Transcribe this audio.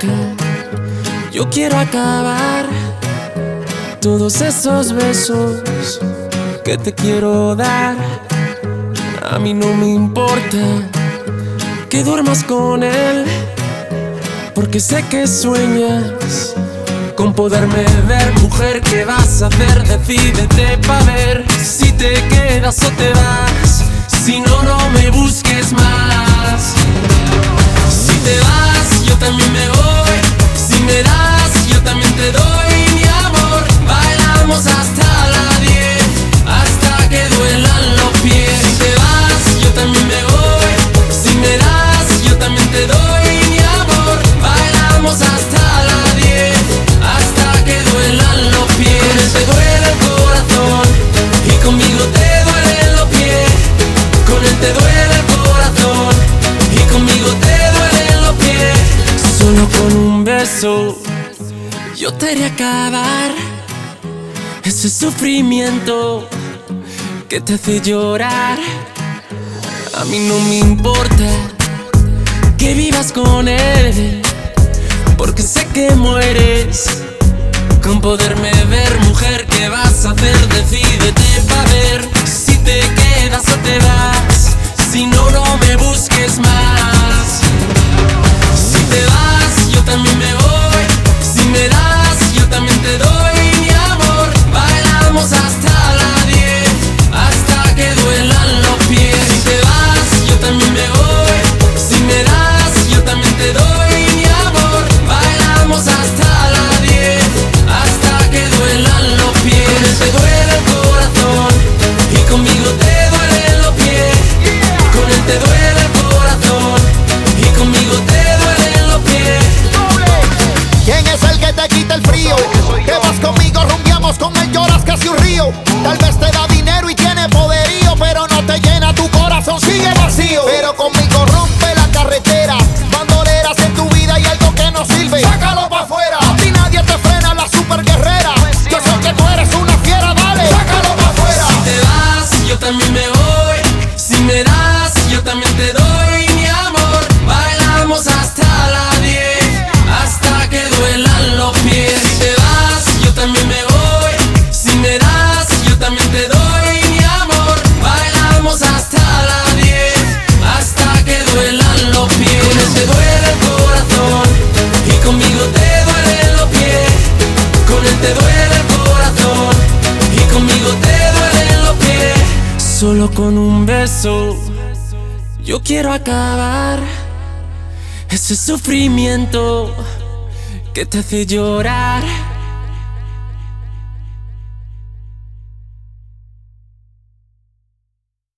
importa. Yo quiero acabar todos esos besos que te quiero dar. A mí no me importa que duermas con él, porque sé que sueñas con poderme ver. Mujer, ¿qué vas a hacer? Decídete pa' ver si te quedas o te vas. Si no, no me busques más. Si te vas, yo también me voy. Si me das, yo también te doy mi amor. Bailamos hasta las 10, hasta que duelan los pies. Si te vas, yo también me voy. Si me das, yo también te doy mi amor. Bailamos hasta las 10, hasta que duelan los pies. Con él te duele el corazón y conmigo te duelen los pies. Con él te duele el corazón y conmigo te duelen los pies. Solo con un beso yo te haré acabar ese sufrimiento que te hace llorar. A mí no me importa que vivas con él, porque sé que mueres con poderme ver. Mujer, ¿qué vas a hacer? Decídete pa' ver si te quedas o te vas. Si no, no me busques más. Si te vas, yo también me voy. Si me das, yo también te doy mi amor. Bailamos hasta las 10, hasta que duelan los pies. Si te vas, yo también me voy. Si me das, yo también te doy mi amor. Bailamos hasta las 10, hasta que duelan los pies. Con él te duele el corazón y conmigo te duelen los pies. Con él te duele el corazón y conmigo te duelen los pies. ¿Quién es el que te quita el frío? Que vas conmigo, rumbiamos, con él lloras casi un río. Tal vez te da dinero y tiene poderío, pero no te llena, tu corazón sigue vacío. Pero conmigo rompe la carretera, bandoleras en tu vida y algo que no sirve, sácalo pa' afuera. A ti nadie te frena, la super guerrera. Yo sé que tú eres una fiera, dale, sácalo pa' afuera. Si te vas, yo también me voy. Si me das, yo también te doy mi amor. Bailamos hasta las 10, hasta que duelan los pies. Si te vas, yo también me voy. Si me das, yo también te doy mi amor. Bailamos hasta las 10, hasta que duelan los pies. Con él te duele el corazón y conmigo te duelen los pies. Con él te duele el corazón y conmigo te duelen los pies. Solo con un beso yo quiero acabar ese sufrimiento que te hace llorar.